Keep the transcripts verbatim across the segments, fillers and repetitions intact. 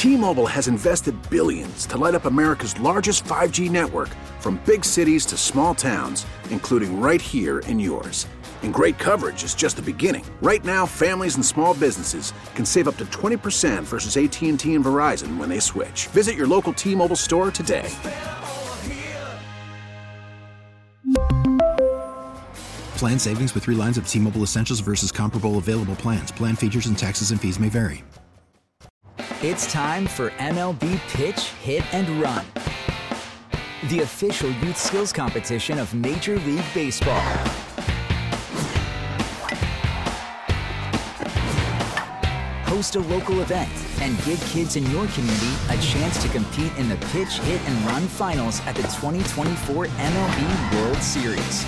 T-Mobile has invested billions to light up America's largest five G network, from big cities to small towns, including right here in yours. And great coverage is just the beginning. Right now, families and small businesses can save up to twenty percent versus A T and T and Verizon when they switch. Visit your local T-Mobile store today. Plan savings with three lines of T-Mobile Essentials versus comparable available plans. Plan features and taxes and fees may vary. It's time for M L B Pitch, Hit, and Run, the official youth skills competition of Major League Baseball. Host a local event and give kids in your community a chance to compete in the Pitch, Hit, and Run finals at the twenty twenty-four M L B World Series.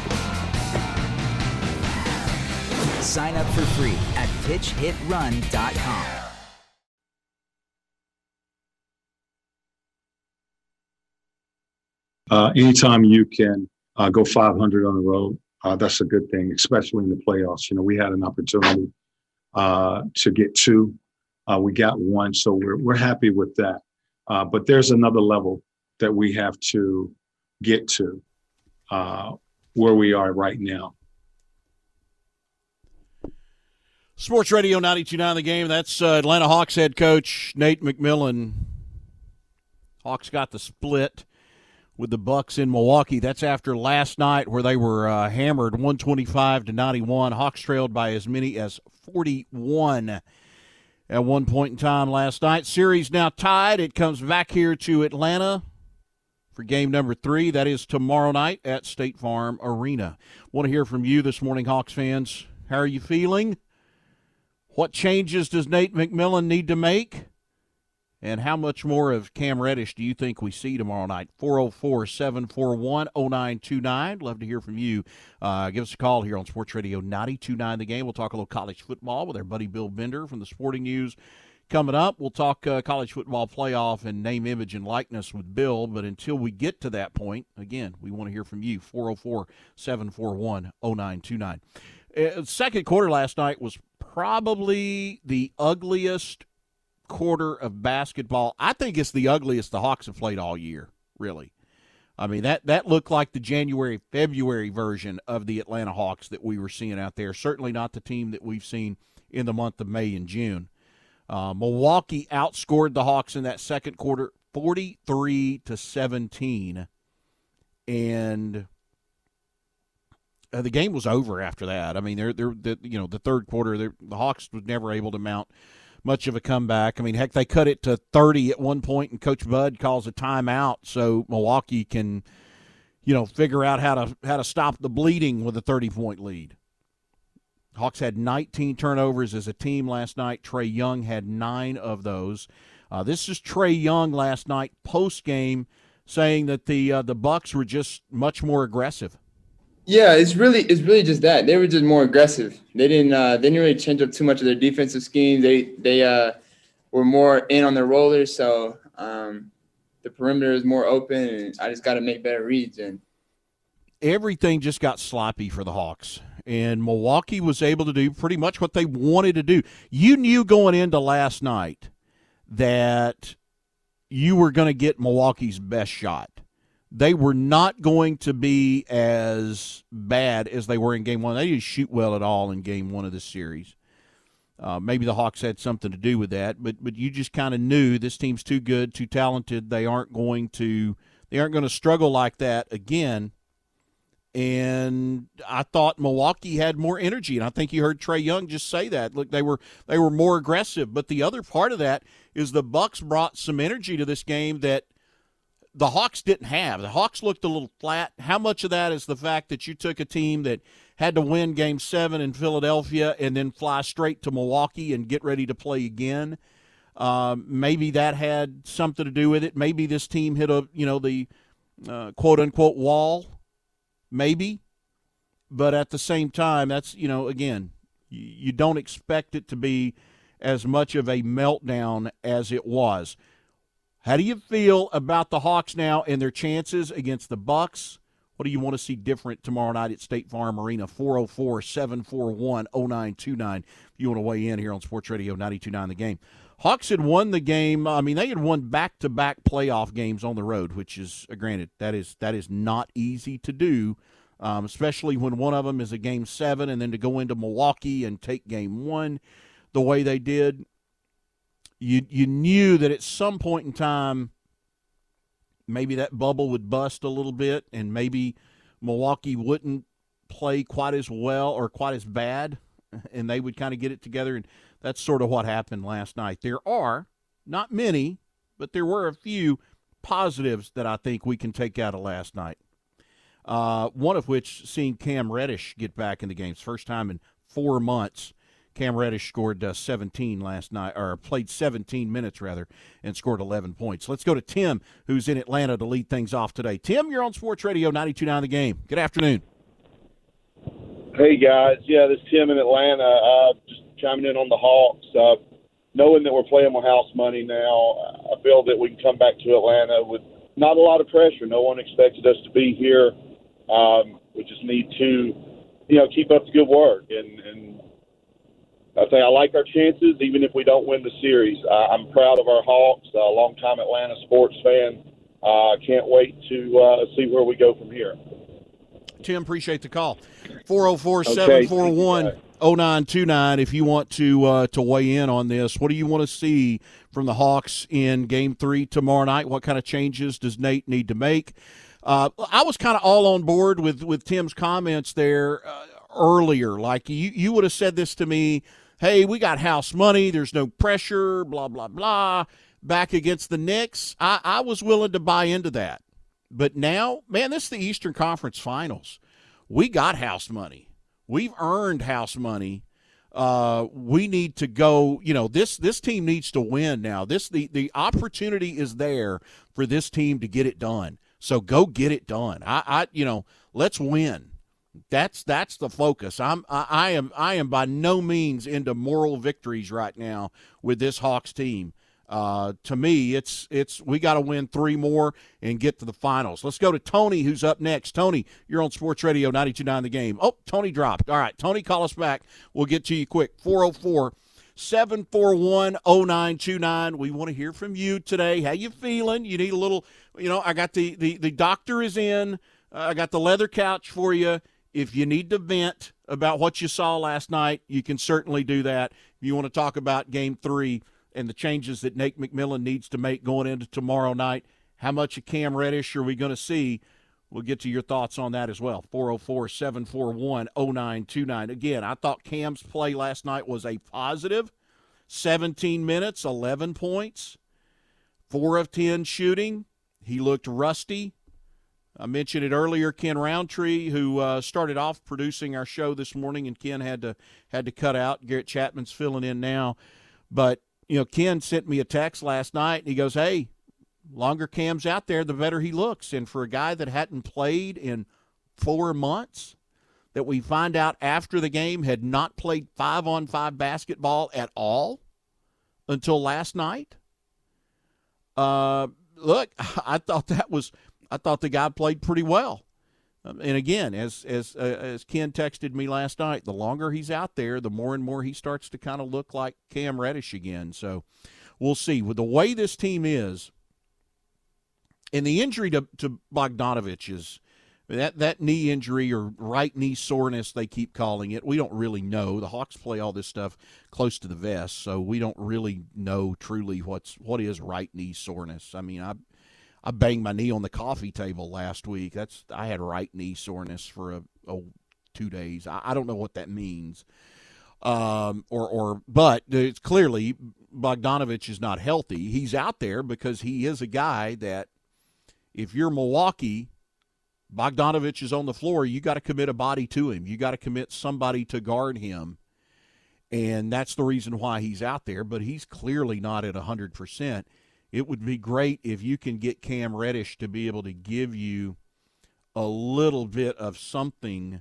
Sign up for free at pitch hit run dot com. Uh, anytime you can uh, go five hundred on the road, uh, that's a good thing, especially in the playoffs. You know, we had an opportunity uh, to get two. Uh, we got one, so we're we're happy with that. Uh, but there's another level that we have to get to uh, where we are right now. Sports Radio ninety-two point nine The Game. That's uh, Atlanta Hawks head coach Nate McMillan. Hawks got the split with the Bucks in Milwaukee. That's after last night where they were uh, hammered one twenty-five to ninety-one. Hawks trailed by as many as forty-one at one point in time last night. Series now tied. It comes back here to Atlanta for game number three. That is tomorrow night at State Farm Arena. Want to hear from you this morning, Hawks fans. How are you feeling? What changes does Nate McMillan need to make? And how much more of Cam Reddish do you think we see tomorrow night? four oh four, seven four one, oh nine two nine. Love to hear from you. Uh, give us a call here on Sports Radio ninety-two point nine The Game. We'll talk a little college football with our buddy Bill Bender from the Sporting News. Coming up, we'll talk uh, college football playoff and name, image, and likeness with Bill. But until we get to that point, again, we want to hear from you. four oh four, seven four one, oh nine two nine. Uh, second quarter last night was probably the ugliest quarter of basketball. I think it's the ugliest the Hawks have played all year, really. I mean, that, that looked like the January, February version of the Atlanta Hawks that we were seeing out there. Certainly not the team that we've seen in the month of May and June. Uh, Milwaukee outscored the Hawks in that second quarter forty-three to seventeen. And Uh, the game was over after that. I mean, they're they're the, you know the third quarter, the Hawks was never able to mount much of a comeback. I mean, heck, they cut it to thirty at one point, and Coach Bud calls a timeout so Milwaukee can, you know, figure out how to how to stop the bleeding with a thirty-point lead. Hawks had nineteen turnovers as a team last night. Trae Young had nine of those. Uh, this is Trae Young last night post game saying that the uh, the Bucks were just much more aggressive. Yeah, it's really it's really just that. They were just more aggressive. They didn't uh, they didn't really change up too much of their defensive scheme. They they uh, were more in on their rollers, so um, the perimeter is more open, and I just got to make better reads. And everything just got sloppy for the Hawks, and Milwaukee was able to do pretty much what they wanted to do. You knew going into last night that you were going to get Milwaukee's best shot. They were not going to be as bad as they were in game one. They didn't shoot well at all in game one of this series. Uh, maybe the Hawks had something to do with that, but but you just kind of knew this team's too good, too talented. They aren't going to they aren't going to struggle like that again. And I thought Milwaukee had more energy, and I think you heard Trae Young just say that. Look, they were they were more aggressive. But the other part of that is the Bucks brought some energy to this game that the Hawks didn't have. The Hawks looked a little flat. How much of that is the fact that you took a team that had to win game seven in Philadelphia and then fly straight to Milwaukee and get ready to play again? Um, maybe that had something to do with it. Maybe this team hit a, you know, the uh, quote-unquote wall. Maybe. But at the same time, that's, you know, again, you, you don't expect it to be as much of a meltdown as it was. How do you feel about the Hawks now and their chances against the Bucks? What do you want to see different tomorrow night at State Farm Arena? four oh four, seven four one, oh nine two nine. If you want to weigh in here on Sports Radio ninety-two point nine The Game. Hawks had won the game. I mean, they had won back-to-back playoff games on the road, which is, uh, granted, that is that is not easy to do, um, especially when one of them is a game seven, and then to go into Milwaukee and take game one the way they did. You you knew that at some point in time, maybe that bubble would bust a little bit, and maybe Milwaukee wouldn't play quite as well or quite as bad, and they would kind of get it together. And that's sort of what happened last night. There are, not many, but there were a few positives that I think we can take out of last night. Uh, one of which, seeing Cam Reddish get back in the games. First time in four months. Cam Reddish scored uh, seventeen last night, or played seventeen minutes, rather, and scored eleven points. Let's go to Tim, who's in Atlanta, to lead things off today. Tim, you're on Sports Radio ninety-two point nine The Game. Good afternoon. Hey, guys. Yeah, this is Tim in Atlanta. Uh, just chiming in on the Hawks. Uh, knowing that we're playing with house money now, I feel that we can come back to Atlanta with not a lot of pressure. No one expected us to be here. Um, we just need to, you know, keep up the good work. And, and I think I like our chances, even if we don't win the series. Uh, I'm proud of our Hawks, a long-time Atlanta sports fan. I uh, can't wait to uh, see where we go from here. Tim, appreciate the call. four oh four, seven four one, oh nine two nine if you want to uh, to weigh in on this. What do you want to see from the Hawks in Game three tomorrow night? What kind of changes does Nate need to make? Uh, I was kind of all on board with, with Tim's comments there uh, earlier. Like, you, you would have said this to me, hey, we got house money, there's no pressure, blah, blah, blah, back against the Knicks. I, I was willing to buy into that. But now, man, this is the Eastern Conference Finals. We got house money. We've earned house money. Uh, we need to go, you know, this this team needs to win now. This the, the opportunity is there for this team to get it done. So go get it done. I, I you know, let's win. That's that's the focus. I'm I, I am I am by no means into moral victories right now with this Hawks team. Uh, to me, it's it's we got to win three more and get to the finals. Let's go to Tony, who's up next. Tony, you're on Sports Radio ninety-two point nine The Game. Oh, Tony dropped. All right, Tony, call us back. We'll get to you quick. four oh four, seven four one, oh nine two nine. We want to hear from you today. How you feeling? You need a little, you know, I got the, the, the doctor is in. Uh, I got the leather couch for you. If you need to vent about what you saw last night, you can certainly do that. If you want to talk about Game three and the changes that Nate McMillan needs to make going into tomorrow night, how much of Cam Reddish are we going to see? We'll get to your thoughts on that as well. four oh four, seven four one, oh nine two nine. Again, I thought Cam's play last night was a positive. seventeen minutes, eleven points, four of ten shooting. He looked rusty. I mentioned it earlier, Ken Roundtree, who uh, started off producing our show this morning, and Ken had to had to cut out. Garrett Chapman's filling in now. But, you know, Ken sent me a text last night, and he goes, hey, longer Cam's out there, the better he looks. And for a guy that hadn't played in four months, that we find out after the game had not played five-on-five basketball at all until last night, uh, look, I thought that was – I thought the guy played pretty well. Um, and again, as as uh, as Ken texted me last night, the longer he's out there, the more and more he starts to kind of look like Cam Reddish again. So we'll see. With the way this team is, and the injury to, to Bogdanovich is that, that knee injury or right knee soreness, they keep calling it. We don't really know. The Hawks play all this stuff close to the vest, so we don't really know truly what's what is right knee soreness. I mean, I I banged my knee on the coffee table last week. That's I had right knee soreness for a, a two days. I, I don't know what that means. Um, or or but it's clearly Bogdanovich is not healthy. He's out there because he is a guy that if you're Milwaukee, Bogdanovich is on the floor, you got to commit a body to him. You got to commit somebody to guard him. And that's the reason why he's out there, but he's clearly not at one hundred percent. It would be great if you can get Cam Reddish to be able to give you a little bit of something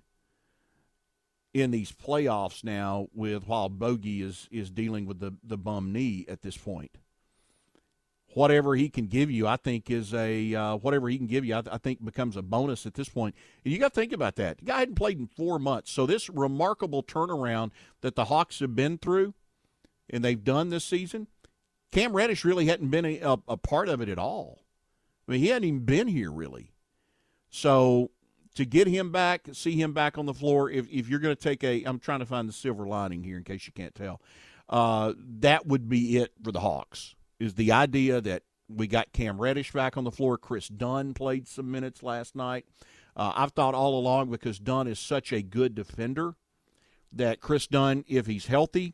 in these playoffs now with while Bogey is, is dealing with the, the bum knee at this point. Whatever he can give you, I think, is a uh, – whatever he can give you, I, th- I think becomes a bonus at this point. And you got to think about that. The guy hadn't played in four months. So this remarkable turnaround that the Hawks have been through and they've done this season, Cam Reddish really hadn't been a, a, a part of it at all. I mean, he hadn't even been here really. So to get him back, see him back on the floor, if, if you're going to take a – I'm trying to find the silver lining here in case you can't tell. Uh, that would be it for the Hawks, is the idea that we got Cam Reddish back on the floor. Chris Dunn played some minutes last night. Uh, I've thought all along, because Dunn is such a good defender, that Chris Dunn, if he's healthy,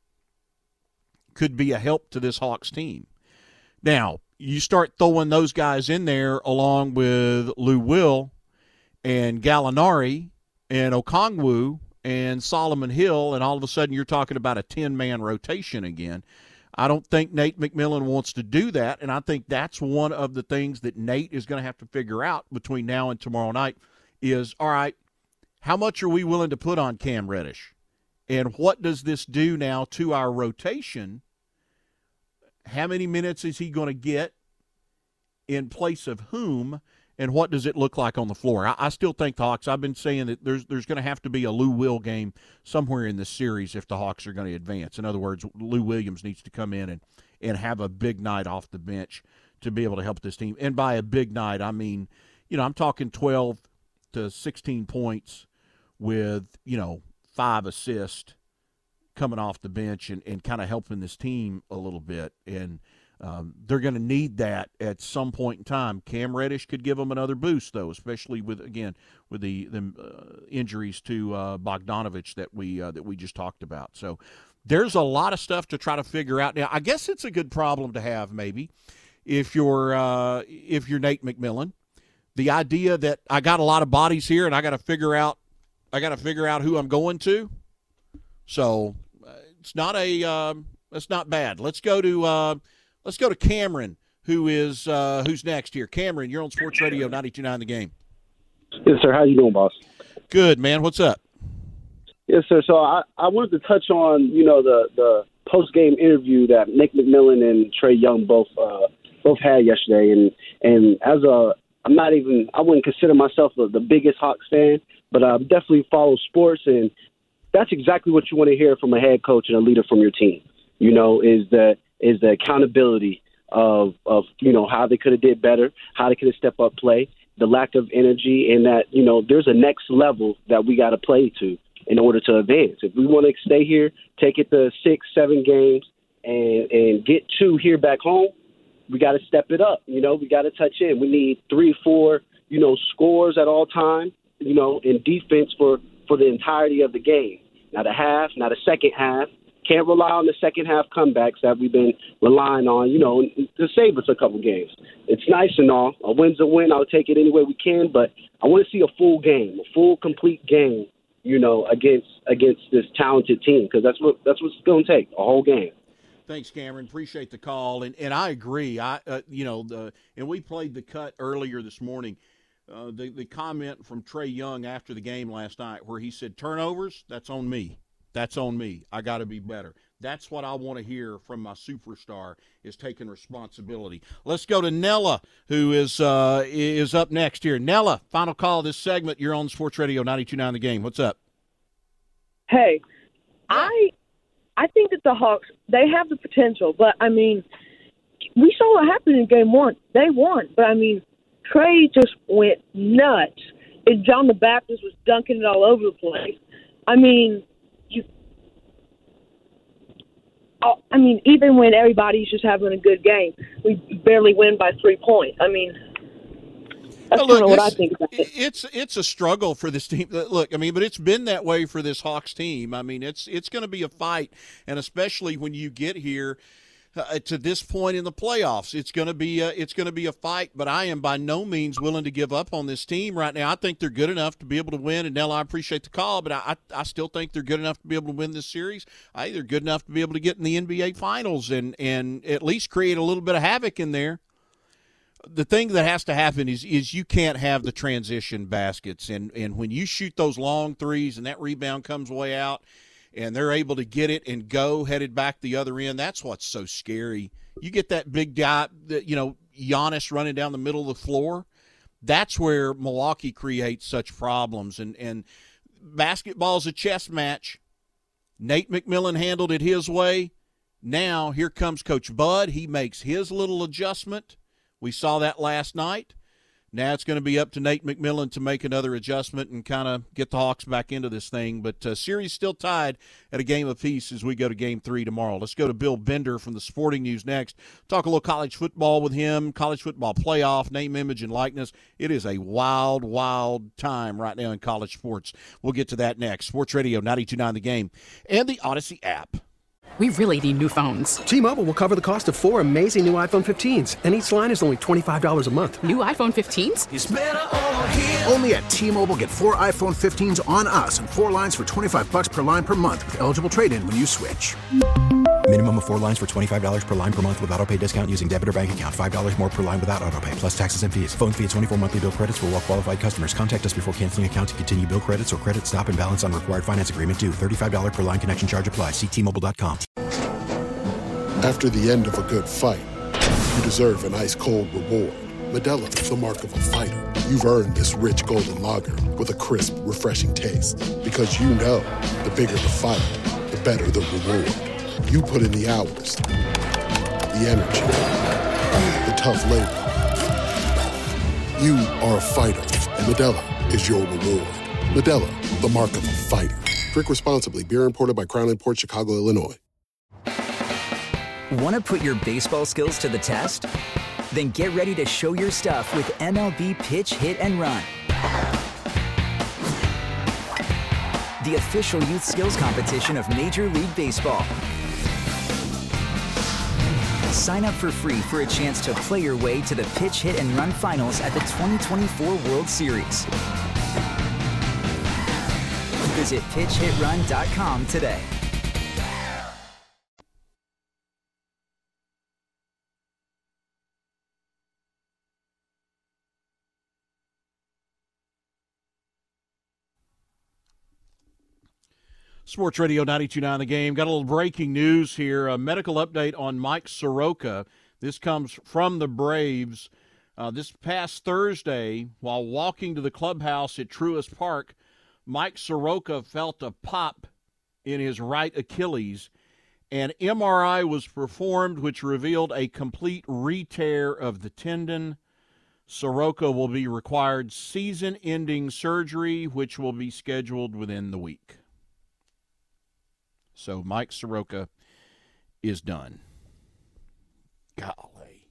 could be a help to this Hawks team. Now, you start throwing those guys in there along with Lou Will and Gallinari and Okongwu and Solomon Hill, and all of a sudden you're talking about a ten-man rotation again. I don't think Nate McMillan wants to do that, and I think that's one of the things that Nate is going to have to figure out between now and tomorrow night is, all right, how much are we willing to put on Cam Reddish? And what does this do now to our rotation? How many minutes is he going to get in place of whom, and what does it look like on the floor? I, I still think the Hawks, I've been saying that there's there's going to have to be a Lou Will game somewhere in this series if the Hawks are going to advance. In other words, Lou Williams needs to come in and, and have a big night off the bench to be able to help this team. And by a big night, I mean, you know, I'm talking twelve to sixteen points with, you know, five assists coming off the bench and, and kind of helping this team a little bit. And um, they're going to need that at some point in time. Cam Reddish could give them another boost, though, especially with, again, with the, the uh, injuries to uh, Bogdanovich that we uh, that we just talked about. So there's a lot of stuff to try to figure out. Now, I guess it's a good problem to have, maybe, if you're uh, if you're Nate McMillan. The idea that I got a lot of bodies here and I got to figure out I got to figure out who I'm going to. So uh, it's not a um, that's not bad. Let's go to uh, let's go to Cameron, who is uh, who's next here. Cameron, you're on Sports Radio ninety-two point nine The Game. Yes, sir. How you doing, boss? Good, man. What's up? Yes, sir. So I, I wanted to touch on you know the the post game interview that Nick McMillan and Trae Young both uh, both had yesterday, and and as a I'm not even I wouldn't consider myself the, the biggest Hawks fan, but I definitely follow sports, and that's exactly what you want to hear from a head coach and a leader from your team. You know, is the is the accountability of of you know how they could have did better, how they could have stepped up play, the lack of energy, and that you know there's a next level that we got to play to in order to advance. If we want to stay here, take it to six, seven games, and and get two here back home, we got to step it up. You know, we got to touch in. We need three, four, you know, scores at all time. You know, in defense for. for the entirety of the game. Not a half, not a second half. Can't rely on the second half comebacks that we've been relying on, you know, to save us a couple games. It's nice and all. A win's a win. I'll take it any way we can, but I want to see a full game, a full, complete game, you know, against against this talented team, because that's what that's what's going to take, a whole game. Thanks, Cameron. Appreciate the call, and and I agree. I uh, you know the and we played the cut earlier this morning. Uh, the, the comment from Trae Young after the game last night where he said, turnovers, that's on me. That's on me. I got to be better. That's what I want to hear from my superstar, is taking responsibility. Let's go to Nella, who is uh, is up next here. Nella, final call of this segment. You're on Sports Radio ninety-two point nine The Game. What's up? Hey, I I think that the Hawks, they have the potential, but, I mean, we saw what happened in game one. They won, but, I mean, Trae just went nuts, and John the Baptist was dunking it all over the place. I mean, you. I mean, even when everybody's just having a good game, we barely win by three points. I mean, that's kind of what I think about it. It's it's a struggle for this team. Look, I mean, but it's been that way for this Hawks team. I mean, it's it's going to be a fight, and especially when you get here. Uh, to this point in the playoffs, it's going to be a, it's going to be a fight. But I am by no means willing to give up on this team right now. I think they're good enough to be able to win. And Nell, I appreciate the call, but I I still think they're good enough to be able to win this series. I think they're good enough to be able to get in the N B A Finals and and at least create a little bit of havoc in there. The thing that has to happen is is you can't have the transition baskets, and and when you shoot those long threes and that rebound comes way out, and they're able to get it and go headed back the other end, that's what's so scary. You get that big guy, that you know, Giannis running down the middle of the floor, that's where Milwaukee creates such problems. And, and basketball's a chess match. Nate McMillan handled it his way. Now here comes Coach Bud. He makes his little adjustment. We saw that last night. Now it's going to be up to Nate McMillan to make another adjustment and kind of get the Hawks back into this thing. But uh, series still tied at a game apiece as we go to game three tomorrow. Let's go to Bill Bender from the Sporting News next. Talk a little college football with him, college football playoff, name, image, and likeness. It is a wild, wild time right now in college sports. We'll get to that next. Sports Radio ninety-two point nine The Game and the Odyssey app. We really need new phones. T-Mobile will cover the cost of four amazing new iPhone fifteens, and each line is only twenty-five dollars a month. New iPhone fifteens? It's better over here. Only at T-Mobile, get four iPhone fifteens on us and four lines for twenty-five bucks per line per month with eligible trade-in when you switch. Minimum of four lines for twenty-five dollars per line per month with auto pay discount using debit or bank account. five dollars more per line without auto pay, plus taxes and fees. Phone fee at twenty-four monthly bill credits for well-qualified customers. Contact us before canceling account to continue bill credits or credit stop and balance on required finance agreement due. thirty-five dollars per line connection charge applies. See T Mobile dot com. After the end of a good fight, you deserve an ice-cold reward. Modelo is the mark of a fighter. You've earned this rich golden lager with a crisp, refreshing taste. Because you know, the bigger the fight, the better the reward. You put in the hours, the energy, the tough labor. You are a fighter, and Modelo is your reward. Modelo, the mark of a fighter. Drink responsibly. Beer imported by Crown Imports, Chicago, Illinois. Want to put your baseball skills to the test? Then get ready to show your stuff with M L B Pitch, Hit, and Run. The official youth skills competition of Major League Baseball. Sign up for free for a chance to play your way to the Pitch, Hit, and Run finals at the twenty twenty-four World Series. Visit pitch hit run dot com today. Sports Radio ninety-two point nine The Game. Got a little breaking news here. A medical update on Mike Soroka. This comes from the Braves. Uh, this past Thursday, while walking to the clubhouse at Truist Park, Mike Soroka felt a pop in his right Achilles. An M R I was performed, which revealed a complete re-tear of the tendon. Soroka will be required season-ending surgery, which will be scheduled within the week. So Mike Soroka is done. Golly.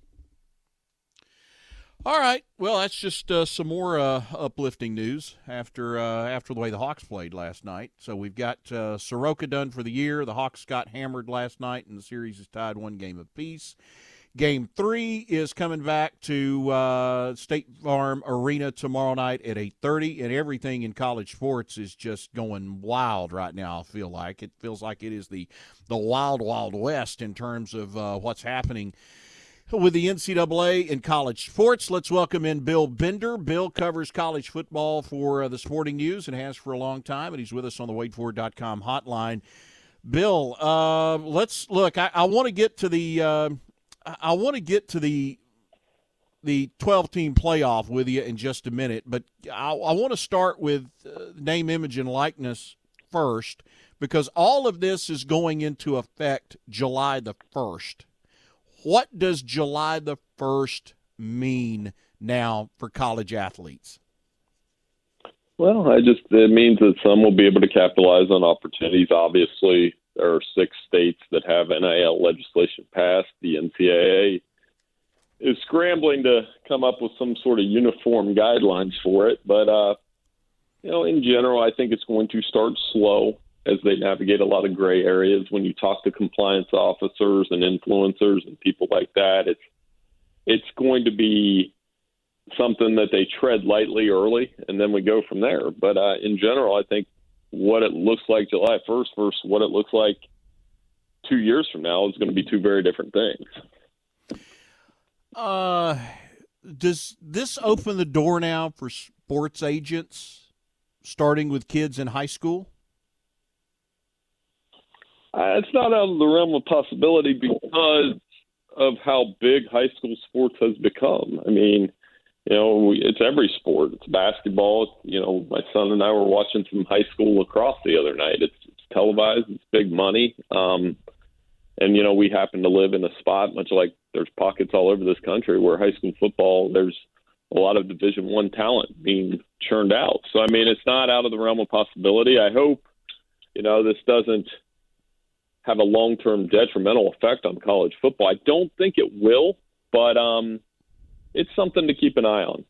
All right. Well, that's just uh, some more uh, uplifting news after uh, after the way the Hawks played last night. So we've got uh, Soroka done for the year. The Hawks got hammered last night, and the series is tied one game apiece. Game three is coming back to uh, State Farm Arena tomorrow night at eight thirty, and everything in college sports is just going wild right now, I feel like. It feels like it is the, the wild, wild west in terms of uh, what's happening with the N C double A in college sports. Let's welcome in Bill Bender. Bill covers college football for uh, the Sporting News and has for a long time, and he's with us on the wade ford dot com hotline. Bill, uh, let's look. I, I want to get to the uh, – I want to get to the the twelve-team playoff with you in just a minute, but I, I want to start with uh, name, image, and likeness first, because all of this is going into effect July the first. What does July the first mean now for college athletes? Well, I just it means that some will be able to capitalize on opportunities. Obviously, there are six states that have N I L legislation passed. The N C double A is scrambling to come up with some sort of uniform guidelines for it. But, uh, you know, in general, I think it's going to start slow as they navigate a lot of gray areas. When you talk to compliance officers and influencers and people like that, it's it's going to be something that they tread lightly early, and then we go from there. But uh, in general, I think what it looks like July first versus what it looks like two years from now is going to be two very different things. Uh, does this open the door now for sports agents, starting with kids in high school? Uh, it's not out of the realm of possibility because of how big high school sports has become. I mean, you know, it's every sport. It's basketball. It's, you know, my son and I were watching some high school lacrosse the other night. It's, it's televised. It's big money. Um, And, you know, we happen to live in a spot, much like there's pockets all over this country where high school football, there's a lot of Division One talent being churned out. So, I mean, it's not out of the realm of possibility. I hope, you know, this doesn't have a long-term detrimental effect on college football. I don't think it will, but um, it's something to keep an eye on.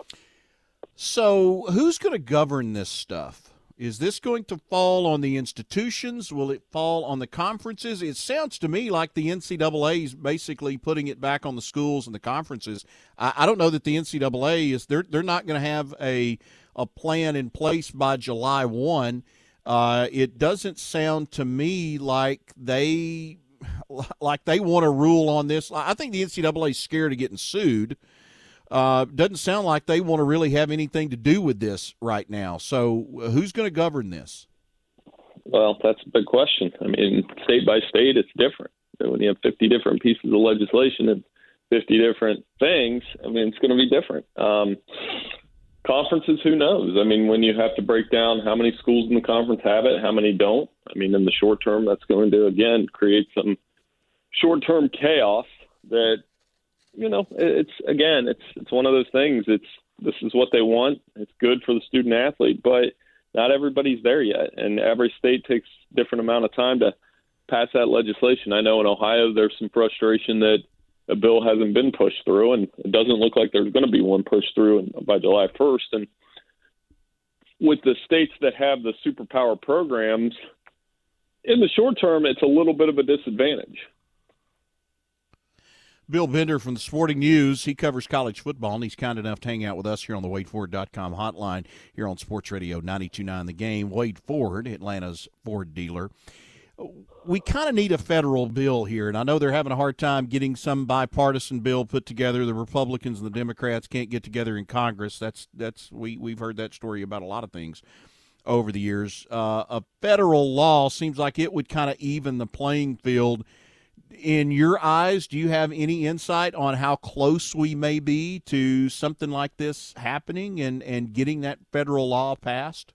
So who's going to govern this stuff? Is this going to fall on the institutions? Will it fall on the conferences? It sounds to me like the N C double A is basically putting it back on the schools and the conferences. I, I don't know that the N C double A is they're they're not going to have a a plan in place by July first. Uh, it doesn't sound to me like they like they want to rule on this. I think the N C double A is scared of getting sued. Uh, doesn't sound like they want to really have anything to do with this right now. So who's going to govern this? Well, that's a big question. I mean, state by state, it's different. When you have fifty different pieces of legislation and fifty different things, I mean, it's going to be different. Um, conferences, who knows? I mean, when you have to break down how many schools in the conference have it, how many don't, I mean, in the short term, that's going to, again, create some short-term chaos that, you know, it's, again, it's it's one of those things. It's this is what they want. It's good for the student athlete, but not everybody's there yet. And every state takes a different amount of time to pass that legislation. I know in Ohio there's some frustration that a bill hasn't been pushed through, and it doesn't look like there's going to be one pushed through by July first. And with the states that have the superpower programs, in the short term, it's a little bit of a disadvantage. Bill Bender from the Sporting News. He covers college football, and he's kind enough to hang out with us here on the Wade Ford dot com hotline here on Sports Radio ninety-two point nine The Game. Wade Ford, Atlanta's Ford dealer. We kind of need a federal bill here, and I know they're having a hard time getting some bipartisan bill put together. The Republicans and the Democrats can't get together in Congress. That's that's we we've heard that story about a lot of things over the years. Uh, a federal law seems like it would kind of even the playing field. In your eyes, do you have any insight on how close we may be to something like this happening and, and getting that federal law passed?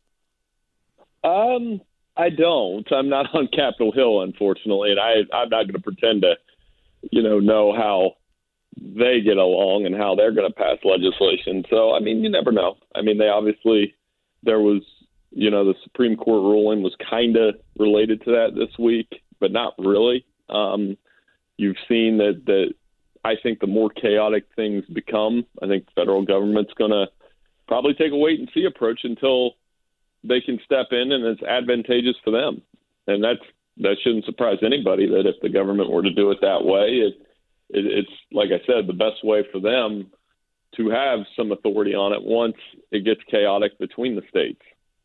Um, I don't. I'm not on Capitol Hill, unfortunately, and I, I'm not going to pretend to, you know, know how they get along and how they're going to pass legislation. So, I mean, you never know. I mean, they obviously, there was, you know, the Supreme Court ruling was kind of related to that this week, but not really. Um, you've seen that, that I think the more chaotic things become, I think the federal government's going to probably take a wait and see approach until they can step in and it's advantageous for them. And that's, that shouldn't surprise anybody that if the government were to do it that way, it, it, it's, like I said, the best way for them to have some authority on it once it gets chaotic between the states.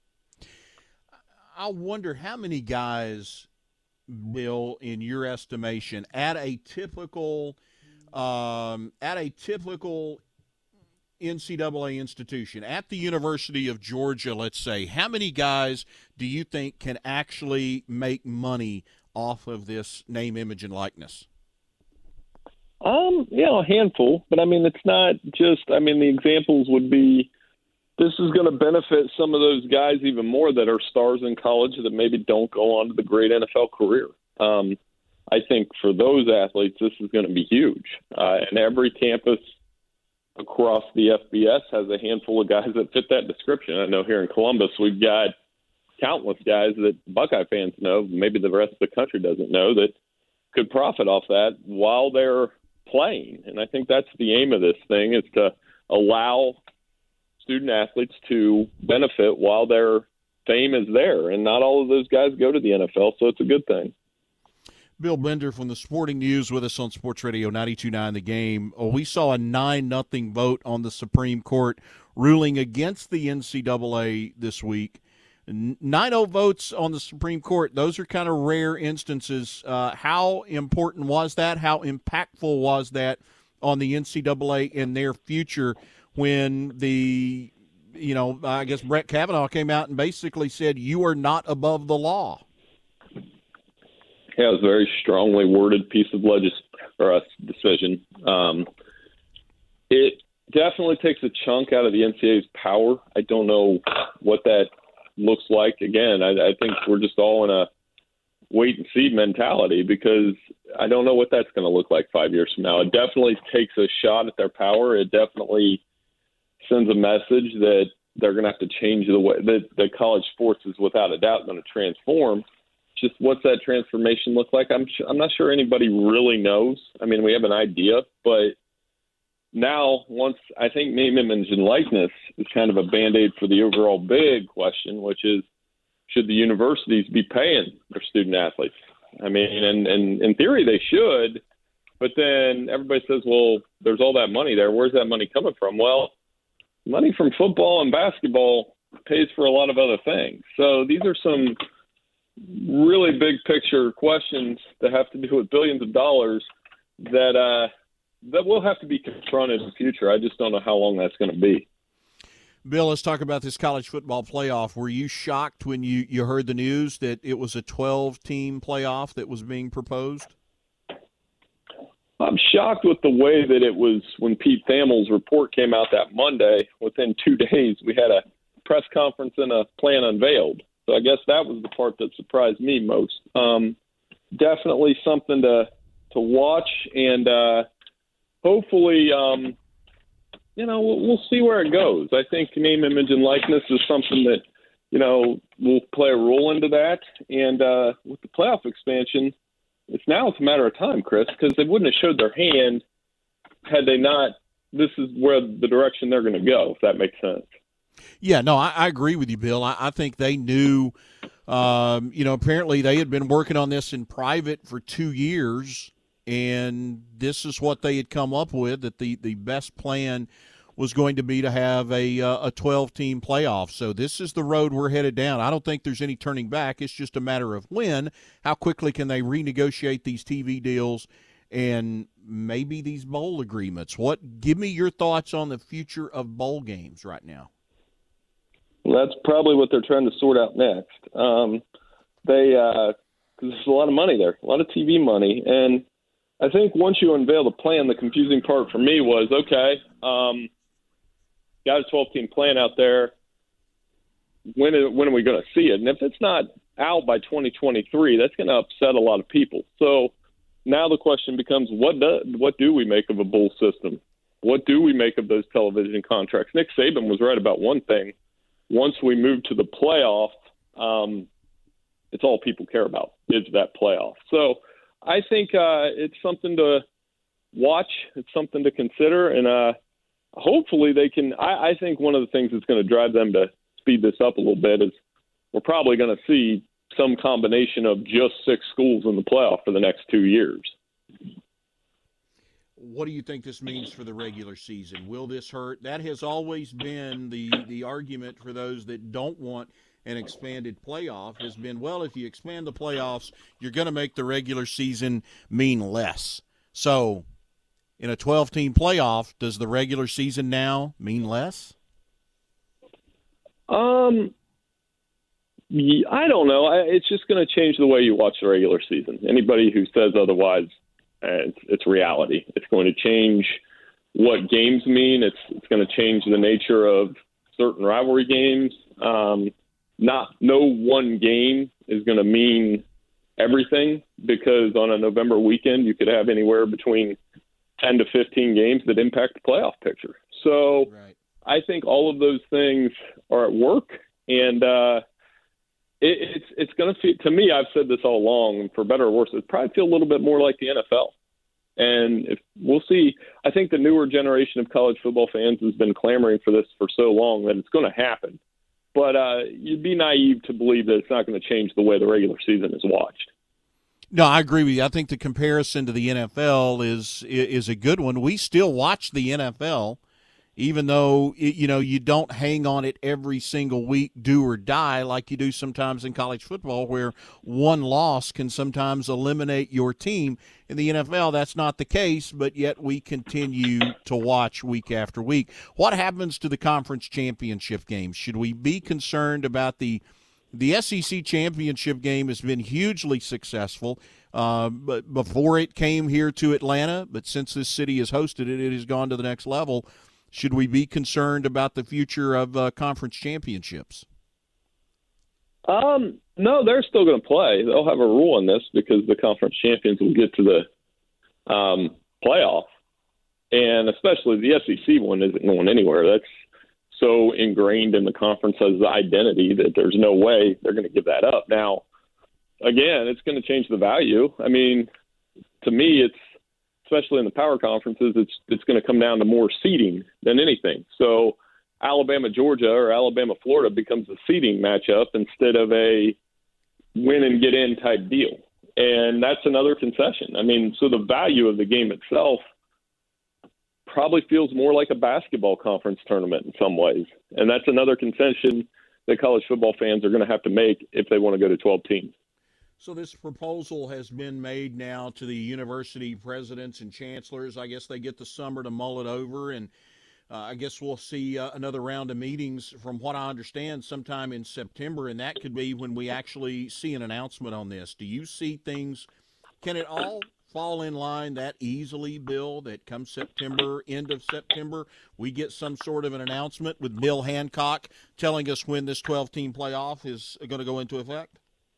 I wonder how many guys, Bill, in your estimation, at a typical um, at a typical N C double A institution, at the University of Georgia, let's say, how many guys do you think can actually make money off of this name, image, and likeness? Um, you know, a handful, but I mean, it's not just, I mean, the examples would be, this is going to benefit some of those guys even more that are stars in college that maybe don't go on to the great N F L career. Um, I think for those athletes, this is going to be huge. Uh, and every campus across the F B S has a handful of guys that fit that description. I know here in Columbus, we've got countless guys that Buckeye fans know, maybe the rest of the country doesn't know, that could profit off that while they're playing. And I think that's the aim of this thing, is to allow student athletes to benefit while their fame is there. And not all of those guys go to the N F L, so it's a good thing. Bill Bender from the Sporting News with us on Sports Radio ninety-two point nine The Game. Oh, we saw a nine nothing vote on the Supreme Court ruling against the N C double A this week. nine oh votes on the Supreme Court. Those are kind of rare instances. Uh, how important was that? How impactful was that on the N C double A and their future when the, you know, I guess Brett Kavanaugh came out and basically said, you are not above the law? Yeah, it was a very strongly worded piece of legis- or a decision. Um, it definitely takes a chunk out of the N C double A's power. I don't know what that looks like. Again, I, I think we're just all in a wait and see mentality because I don't know what that's going to look like five years from now. It definitely takes a shot at their power. It definitely sends a message that they're going to have to change the way that, that college sports is without a doubt going to transform. Just what's that transformation look like? I'm I'm not sure anybody really knows. I mean, we have an idea, but now once I think name, image, and likeness is kind of a Band-Aid for the overall big question, which is should the universities be paying their student athletes? I mean, and, and in theory they should, but then everybody says, well, there's all that money there. Where's that money coming from? Well, money from football and basketball pays for a lot of other things. So these are some really big picture questions that have to do with billions of dollars that uh, that will have to be confronted in the future. I just don't know how long that's going to be. Bill, let's talk about this college football playoff. Were you shocked when you, you heard the news that it was a twelve-team playoff that was being proposed? I'm shocked with the way that it was when Pete Thamel's report came out that Monday. Within two days, we had a press conference and a plan unveiled. So I guess that was the part that surprised me most. Um, definitely something to to watch, and uh, hopefully, um, you know, we'll, we'll see where it goes. I think name, image, and likeness is something that, you know, will play a role into that. And uh, with the playoff expansion, it's now it's a matter of time, Chris, because they wouldn't have showed their hand had they not. This is where the direction they're going to go, if that makes sense. Yeah, no, I, I agree with you, Bill. I, I think they knew, um, you know, apparently they had been working on this in private for two years, and this is what they had come up with, that the, the best plan was going to be to have a uh, a twelve-team playoff. So this is the road we're headed down. I don't think there's any turning back. It's just a matter of when, how quickly can they renegotiate these T V deals and maybe these bowl agreements. What? Give me your thoughts on the future of bowl games right now. Well, that's probably what they're trying to sort out next. Um, they, uh, cause there's a lot of money there, a lot of T V money. And I think once you unveil the plan, the confusing part for me was, okay, um, got a twelve-team plan out there. When, is, when are we going to see it? And if it's not out by twenty twenty-three, that's going to upset a lot of people. So now the question becomes, what do, what do we make of a bowl system? What do we make of those television contracts? Nick Saban was right about one thing. Once we move to the playoff, um, it's all people care about is that playoff. So I think uh, it's something to watch. It's something to consider. And uh, hopefully they can – I think one of the things that's going to drive them to speed this up a little bit is we're probably going to see some combination of just six schools in the playoff for the next two years. What do you think this means for the regular season? Will this hurt? That has always been the, the argument for those that don't want an expanded playoff has been, well, if you expand the playoffs, you're going to make the regular season mean less. So in a twelve-team playoff, does the regular season now mean less? Um, I don't know. It's just going to change the way you watch the regular season. Anybody who says otherwise, It's, it's reality. It's going to change what games mean. It's it's going to change the nature of certain rivalry games. Um, not no one game is going to mean everything because on a November weekend you could have anywhere between ten to fifteen games that impact the playoff picture. So right. I think all of those things are at work, and uh, it, it's it's going to feel to me. I've said this all along, and for better or worse, it probably feel a little bit more like the N F L. And if we'll see, I think the newer generation of college football fans has been clamoring for this for so long that it's going to happen. But uh, you'd be naive to believe that it's not going to change the way the regular season is watched. No, I agree with you. I think the comparison to the N F L is is a good one. We still watch the N F L, even though it, you know you don't hang on it every single week, do or die, like you do sometimes in college football, where one loss can sometimes eliminate your team. In the N F L, that's not the case, but yet we continue to watch week after week. What happens to the conference championship games? Should we be concerned about the the S E C championship game? Has been hugely successful uh, but before it came here to Atlanta, but since this city has hosted it, it has gone to the next level. Should we be concerned about the future of uh, conference championships? Um, No, they're still going to play. They'll have a rule in this because the conference champions will get to the um, playoff. And especially the S E C one isn't going anywhere. That's so ingrained in the conference's identity that there's no way they're going to give that up. Now, again, it's going to change the value. I mean, to me, it's especially in the power conferences, it's it's going to come down to more seeding than anything. So Alabama, Georgia, or Alabama, Florida becomes a seeding matchup instead of a win and get in type deal. And that's another concession. I mean, so the value of the game itself probably feels more like a basketball conference tournament in some ways. And that's another concession that college football fans are going to have to make if they want to go to twelve teams. So this proposal has been made now to the university presidents and chancellors. I guess they get the summer to mull it over, and uh, I guess we'll see uh, another round of meetings, from what I understand, sometime in September, and that could be when we actually see an announcement on this. Do you see things – can it all – fall in line that easily, Bill, that come September, end of September, we get some sort of an announcement with Bill Hancock telling us when this twelve-team playoff is going to go into effect?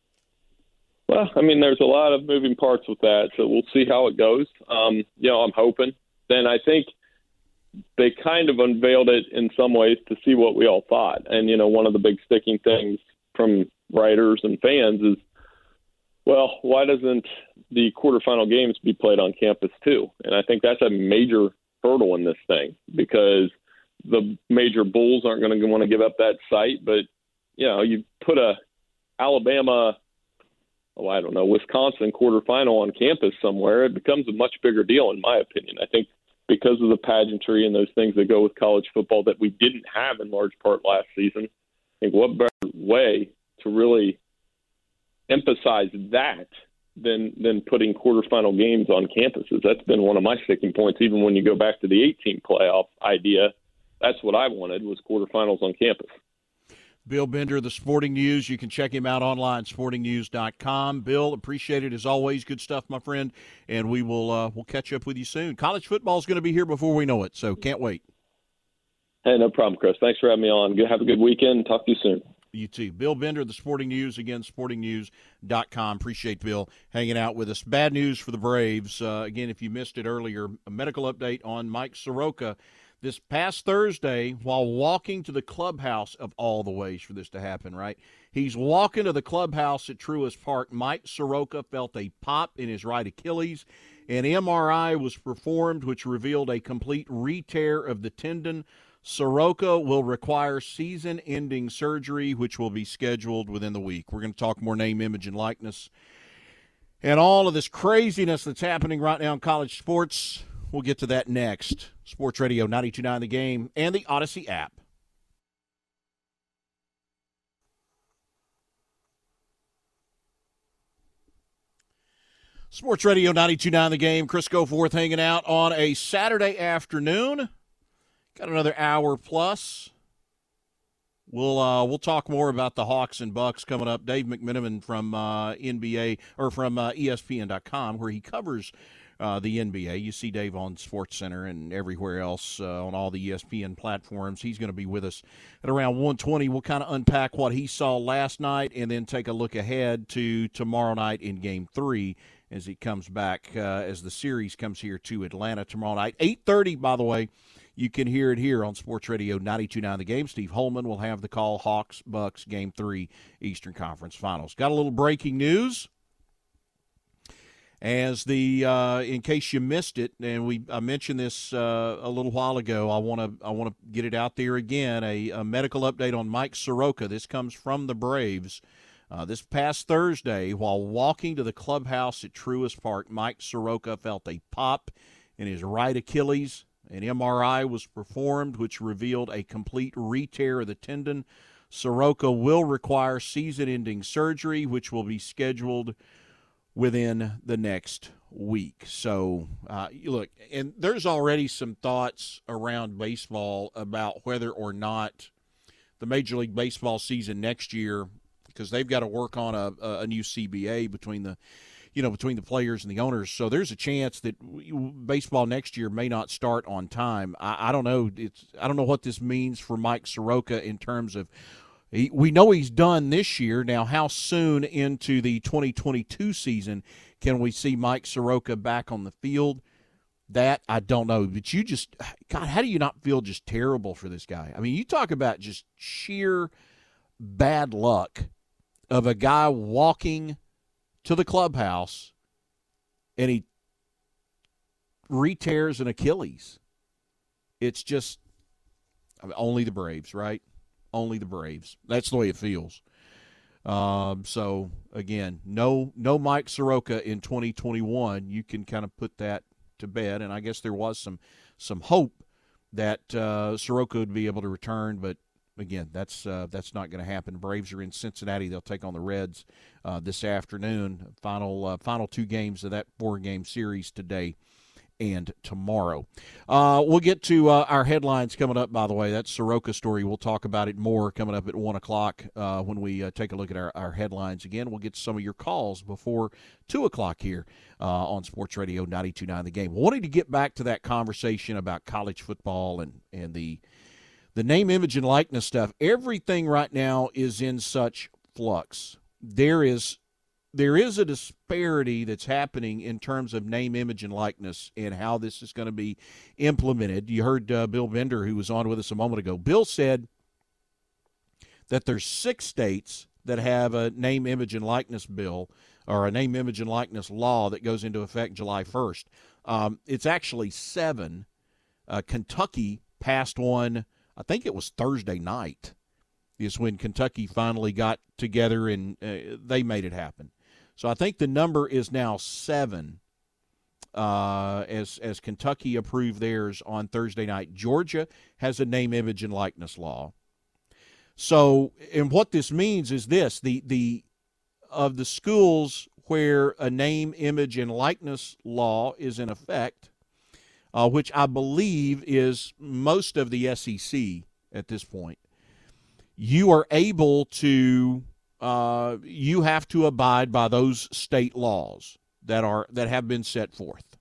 Well, I mean, there's a lot of moving parts with that, so we'll see how it goes. Um, you know, I'm hoping. Then I think they kind of unveiled it in some ways to see what we all thought. And, you know, one of the big sticking things from writers and fans is, well, why doesn't the quarterfinal games be played on campus too? And I think that's a major hurdle in this thing because the major bulls aren't going to want to give up that site. But, you know, you put a Alabama, oh, I don't know, Wisconsin quarterfinal on campus somewhere, it becomes a much bigger deal, in my opinion. I think because of the pageantry and those things that go with college football that we didn't have in large part last season, I think what better way to really emphasize that than than putting quarterfinal games on campuses. That's been one of my sticking points. Even when you go back to the eight-team playoff idea, that's what I wanted was quarterfinals on campus. Bill Bender, the Sporting News. You can check him out online, sporting news dot com. Bill, appreciate it as always. Good stuff, my friend, and we will uh, we'll catch up with you soon. College football is going to be here before we know it, so can't wait. Hey, no problem, Chris. Thanks for having me on. Have a good weekend. Talk to you soon. You too. Bill Bender, the Sporting News, again, sporting news dot com. Appreciate Bill hanging out with us. Bad news for the Braves. Uh, again, if you missed it earlier, a medical update on Mike Soroka. This past Thursday, while walking to the clubhouse, of all the ways for this to happen, right? He's walking to the clubhouse at Truist Park. Mike Soroka felt a pop in his right Achilles. An M R I was performed, which revealed a complete re-tear of the tendon. Soroka will require season-ending surgery, which will be scheduled within the week. We're going to talk more name, image, and likeness. And all of this craziness that's happening right now in college sports, we'll get to that next. Sports Radio ninety-two point nine The Game and the Odyssey app. Sports Radio ninety-two point nine The Game. Chris Goforth hanging out on a Saturday afternoon. Got another hour plus. We'll uh, we'll talk more about the Hawks and Bucks coming up. Dave McMenamin from uh, N B A or from uh, E S P N dot com, where he covers uh, the N B A. You see Dave on SportsCenter and everywhere else uh, on all the E S P N platforms. He's going to be with us at around one twenty. We'll kind of unpack what he saw last night and then take a look ahead to tomorrow night in Game Three as he comes back uh, as the series comes here to Atlanta tomorrow night. eight thirty, by the way. You can hear it here on Sports Radio ninety-two point nine The Game. Steve Holman will have the call. Hawks, Bucks, Game three, Eastern Conference Finals. Got a little breaking news. As the, uh, in case you missed it, and we I mentioned this uh, a little while ago, I want to I want to get it out there again. A, a medical update on Mike Soroka. This comes from the Braves. Uh, this past Thursday, while walking to the clubhouse at Truist Park, Mike Soroka felt a pop in his right Achilles. An M R I was performed, which revealed a complete re-tear of the tendon. Soroka will require season-ending surgery, which will be scheduled within the next week. So, uh, look, and there's already some thoughts around baseball about whether or not the Major League Baseball season next year, because they've got to work on a, a new C B A between the you know, between the players and the owners. So there's a chance that baseball next year may not start on time. I, I don't know. It's I don't know what this means for Mike Soroka in terms of He, we know he's done this year. Now, how soon into the twenty twenty-two season can we see Mike Soroka back on the field? That I don't know. But you just, God, how do you not feel just terrible for this guy? I mean, you talk about just sheer bad luck of a guy walking to the clubhouse and he re-tears an Achilles. It's just, I mean, only the Braves, right? Only the Braves. That's the way it feels. Um, so, again, no no Mike Soroka in twenty twenty-one. You can kind of put that to bed, and I guess there was some some hope that uh, Soroka would be able to return, but, again, that's uh, that's not going to happen. Braves are in Cincinnati. They'll take on the Reds uh, this afternoon. Final, uh, final two games of that four-game series today and tomorrow. Uh, we'll get to uh, our headlines coming up, by the way. That Soroka story, we'll talk about it more coming up at one o'clock uh, when we uh, take a look at our, our headlines again. We'll get to some of your calls before two o'clock here uh, on Sports Radio ninety-two point nine The Game. Wanting to get back to that conversation about college football and, and the, the name, image, and likeness stuff. Everything right now is in such flux. There is There is a disparity that's happening in terms of name, image, and likeness and how this is going to be implemented. You heard uh, Bill Bender, who was on with us a moment ago. Bill said that there's six states that have a name, image, and likeness bill or a name, image, and likeness law that goes into effect July first. Um, it's actually seven. Uh, Kentucky passed one, I think it was Thursday night, is when Kentucky finally got together and uh, they made it happen. So I think the number is now seven uh, as as Kentucky approved theirs on Thursday night. Georgia has a name, image, and likeness law. So, and what this means is this, the the of the schools where a name, image, and likeness law is in effect, uh, which I believe is most of the S E C at this point, you are able to Uh, you have to abide by those state laws that are that have been set forth.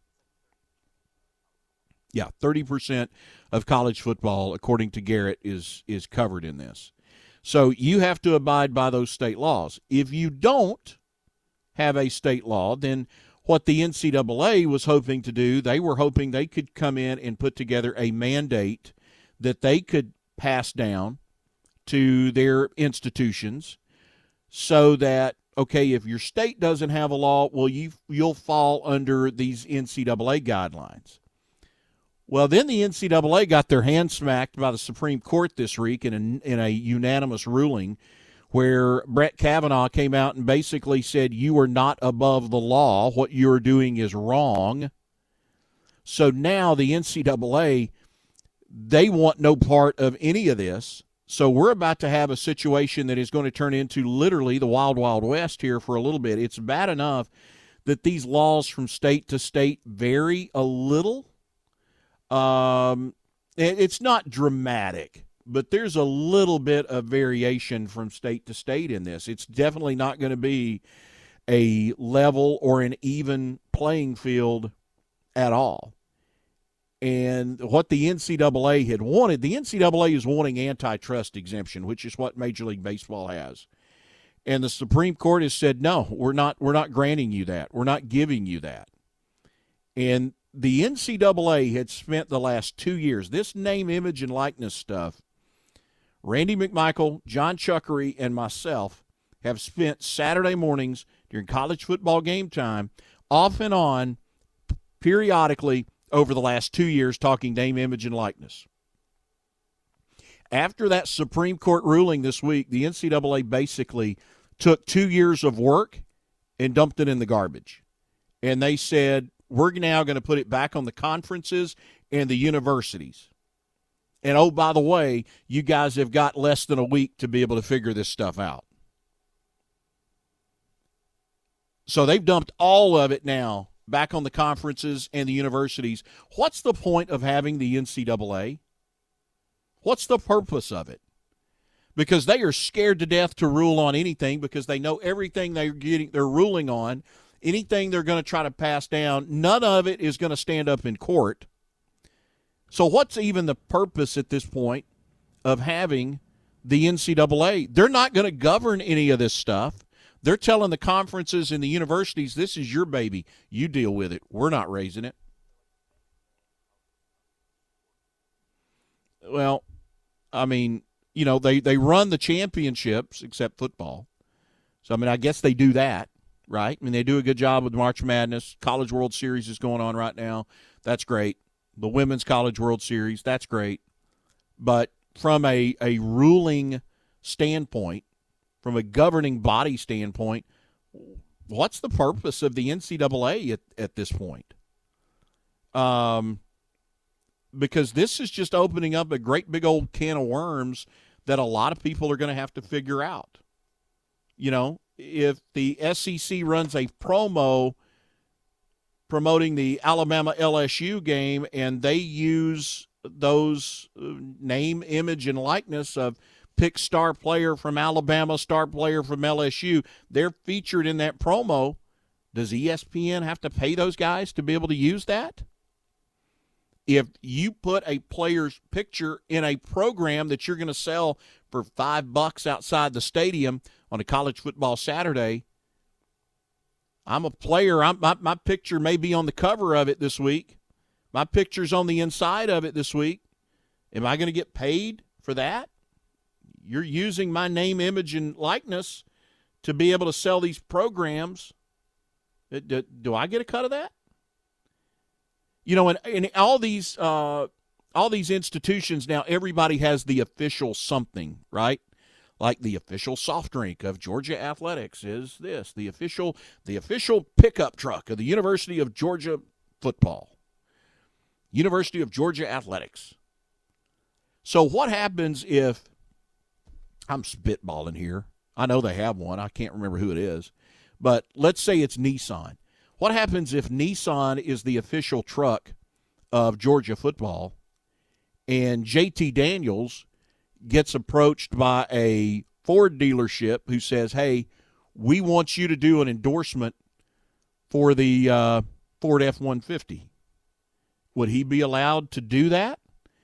Yeah, thirty percent of college football, according to Garrett, is is covered in this. So you have to abide by those state laws. If you don't have a state law, then what the N C double A was hoping to do, they were hoping they could come in and put together a mandate that they could pass down to their institutions, so that, okay, if your state doesn't have a law, well, you, you'll fall under these N C double A guidelines. Well, then the N C double A got their hand smacked by the Supreme Court this week in a, in a unanimous ruling where Brett Kavanaugh came out and basically said, you are not above the law. What you're doing is wrong. So now the N C double A, they want no part of any of this. So we're about to have a situation that is going to turn into literally the wild, wild west here for a little bit. It's bad enough that these laws from state to state vary a little. Um, it's not dramatic, but there's a little bit of variation from state to state in this. It's definitely not going to be a level or an even playing field at all. And what the N C double A had wanted, the N C double A is wanting antitrust exemption, which is what Major League Baseball has. And the Supreme Court has said, no, we're not we're not granting you that. We're not giving you that. And the N C double A had spent the last two years, this name, image, and likeness stuff, Randy McMichael, John Chuckery, and myself have spent Saturday mornings during college football game time, off and on, periodically, over the last two years talking name, image, and likeness. After that Supreme Court ruling this week, the N C double A basically took two years of work and dumped it in the garbage. And they said, we're now going to put it back on the conferences and the universities. And, oh, by the way, you guys have got less than a week to be able to figure this stuff out. So they've dumped all of it now back on the conferences and the universities. What's the point of having the N C double A? What's the purpose of it? Because they are scared to death to rule on anything because they know everything they're getting, they're ruling on, anything they're going to try to pass down, none of it is going to stand up in court. So what's even the purpose at this point of having the N C double A. They're not going to govern any of this stuff. They're telling the conferences and the universities, this is your baby. You deal with it. We're not raising it. Well, I mean, you know, they, they run the championships, except football. So, I mean, I guess they do that, right? I mean, they do a good job with March Madness. College World Series is going on right now. That's great. The Women's College World Series, that's great. But from a, a ruling standpoint, from a governing body standpoint, what's the purpose of the N C double A at, at this point? Um, because this is just opening up a great big old can of worms that a lot of people are going to have to figure out. You know, if the S E C runs a promo promoting the Alabama L S U game and they use those name, image, and likeness of pick star player from Alabama, star player from L S U, they're featured in that promo. Does E S P N have to pay those guys to be able to use that? If you put a player's picture in a program that you're going to sell for five bucks outside the stadium on a college football Saturday, I'm a player. I'm, my, my picture may be on the cover of it this week. My picture's on the inside of it this week. Am I going to get paid for that? You're using my name, image, and likeness to be able to sell these programs. Do, do I get a cut of that? You know, in, in all these uh, all these institutions now, everybody has the official something, right? Like the official soft drink of Georgia Athletics is this. The official the official pickup truck of the University of Georgia football. University of Georgia Athletics. So what happens if, I'm spitballing here. I know they have one. I can't remember who it is. But let's say it's Nissan. What happens if Nissan is the official truck of Georgia football and J T Daniels gets approached by a Ford dealership who says, hey, we want you to do an endorsement for the uh, Ford F one fifty. Would he be allowed to do that?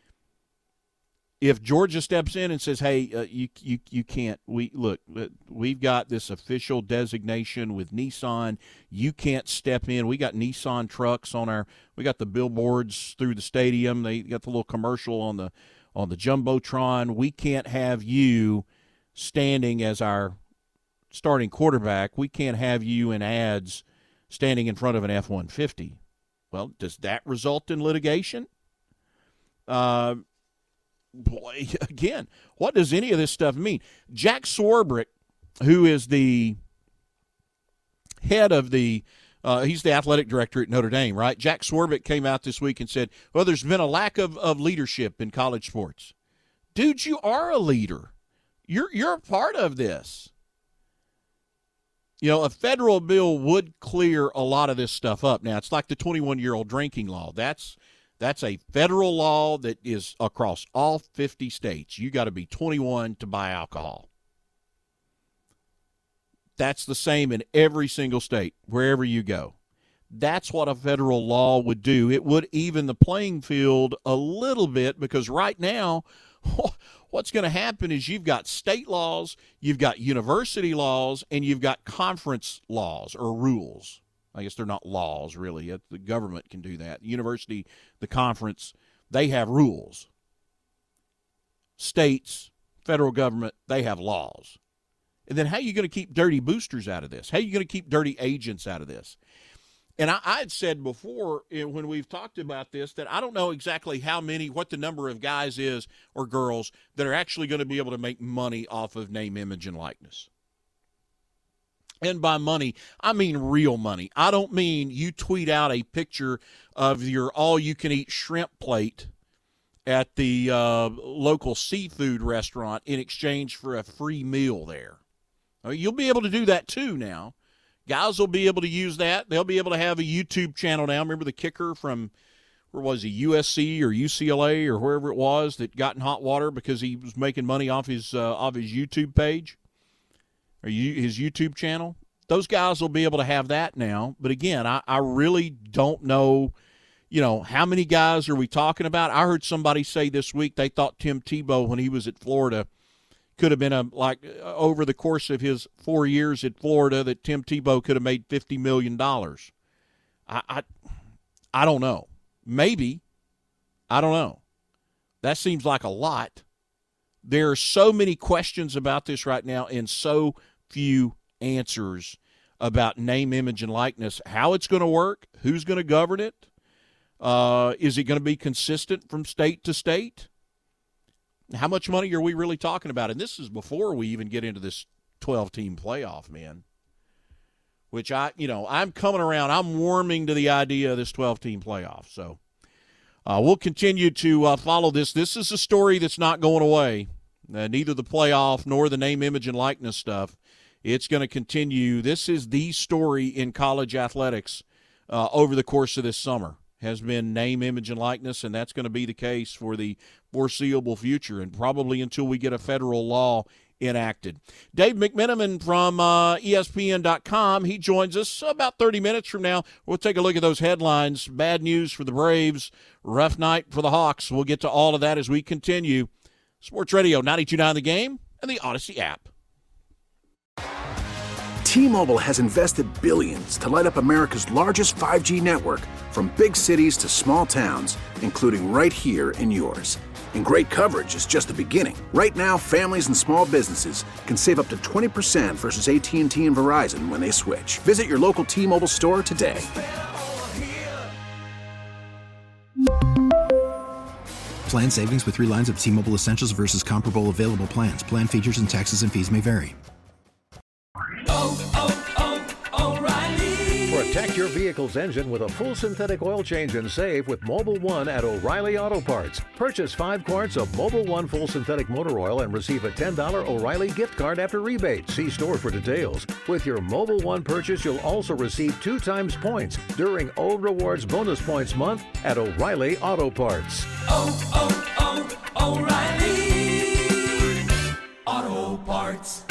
If Georgia steps in and says, hey, uh, you, you you can't, we look, we've got this official designation with Nissan. You can't step in. We got Nissan trucks on our, we got the billboards through the stadium. They got the little commercial on the on the Jumbotron. We can't have you standing as our starting quarterback. We can't have you in ads standing in front of an F one fifty. Well, does that result in litigation? Uh Boy, again, what does any of this stuff mean? Jack Swarbrick, who is the head of the, uh, he's the athletic director at Notre Dame, right? Jack Swarbrick came out this week and said, well, there's been a lack of, of leadership in college sports. Dude, you are a leader. You're, you're a part of this. You know, a federal bill would clear a lot of this stuff up. Now, it's like the twenty-one-year-old drinking law. That's That's a federal law that is across all fifty states. You got to be twenty-one to buy alcohol. That's the same in every single state, wherever you go. That's what a federal law would do. It would even the playing field a little bit, because right now what's going to happen is you've got state laws, you've got university laws, and you've got conference laws or rules. I guess they're not laws, really. The government can do that. The university, the conference, they have rules. States, federal government, they have laws. And then how are you going to keep dirty boosters out of this? How are you going to keep dirty agents out of this? And I, I had said before when we've talked about this that I don't know exactly how many, what the number of guys is or girls that are actually going to be able to make money off of name, image, and likeness. And by money, I mean real money. I don't mean you tweet out a picture of your all-you-can-eat shrimp plate at the uh, local seafood restaurant in exchange for a free meal there. I mean, you'll be able to do that too now. Guys will be able to use that. They'll be able to have a YouTube channel now. Remember the kicker from, where was he, U S C or U C L A or wherever it was that got in hot water because he was making money off his uh, off his YouTube page? Or his YouTube channel. Those guys will be able to have that now. But again, I, I really don't know, you know, how many guys are we talking about? I heard somebody say this week they thought Tim Tebow, when he was at Florida, could have been a like over the course of his four years at Florida that Tim Tebow could have made fifty million dollars. I, I I don't know. Maybe. I don't know. That seems like a lot. There are so many questions about this right now and so few answers about name, image, and likeness, how it's going to work, who's going to govern it, uh, is it going to be consistent from state to state? How much money are we really talking about? And this is before we even get into this twelve-team playoff, man, which I, you know, I'm coming around. I'm warming to the idea of this twelve-team playoff. So uh, we'll continue to uh, follow this. This is a story that's not going away, uh, neither the playoff nor the name, image, and likeness stuff. It's going to continue. This is the story in college athletics uh, over the course of this summer, has been name, image, and likeness, and that's going to be the case for the foreseeable future and probably until we get a federal law enacted. Dave McMenamin from uh, E S P N dot com, he joins us about thirty minutes from now. We'll take a look at those headlines. Bad news for the Braves, rough night for the Hawks. We'll get to all of that as we continue. Sports Radio ninety-two point nine The Game and the Odyssey app. T-Mobile has invested billions to light up America's largest five G network, from big cities to small towns, including right here in yours. And great coverage is just the beginning. Right now, families and small businesses can save up to twenty percent versus A T and T and Verizon when they switch. Visit your local T-Mobile store today. Plan savings with three lines of T-Mobile Essentials versus comparable available plans. Plan features and taxes and fees may vary. Protect your vehicle's engine with a full synthetic oil change and save with Mobil one at O'Reilly Auto Parts. Purchase five quarts of Mobil one full synthetic motor oil and receive a ten dollars O'Reilly gift card after rebate. See store for details. With your Mobil one purchase, you'll also receive two times points during O Rewards Bonus Points Month at O'Reilly Auto Parts. Oh, oh, oh, O'Reilly Auto Parts.